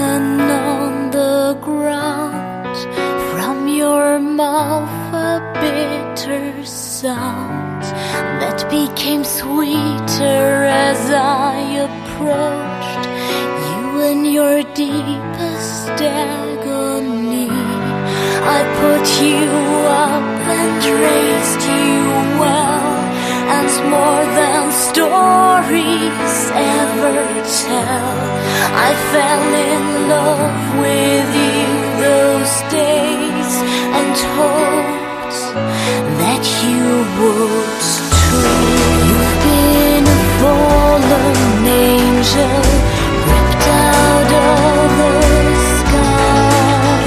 fallen on the ground, from your mouth a bitter sound that became sweeter as I approached you in your deepest agony. I put you up and raised you well, and more than stories ever tell. I fell in love with you those days and hoped that you would too. You've been a fallen angel, ripped out of the sky,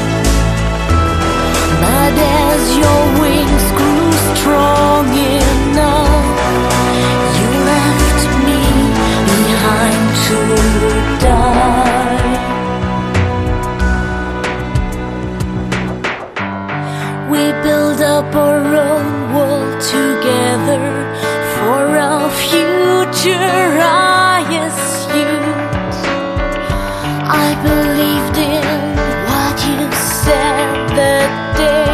but as your wings grew strong enough, you left me behind to die. We build up our own world together for our future, I assumed. I believed in what you said that day,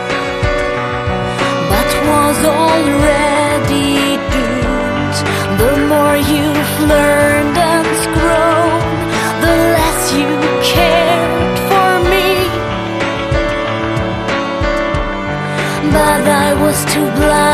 but was already doomed. The more you've learned and grown, the less you cared for me. But I was too blind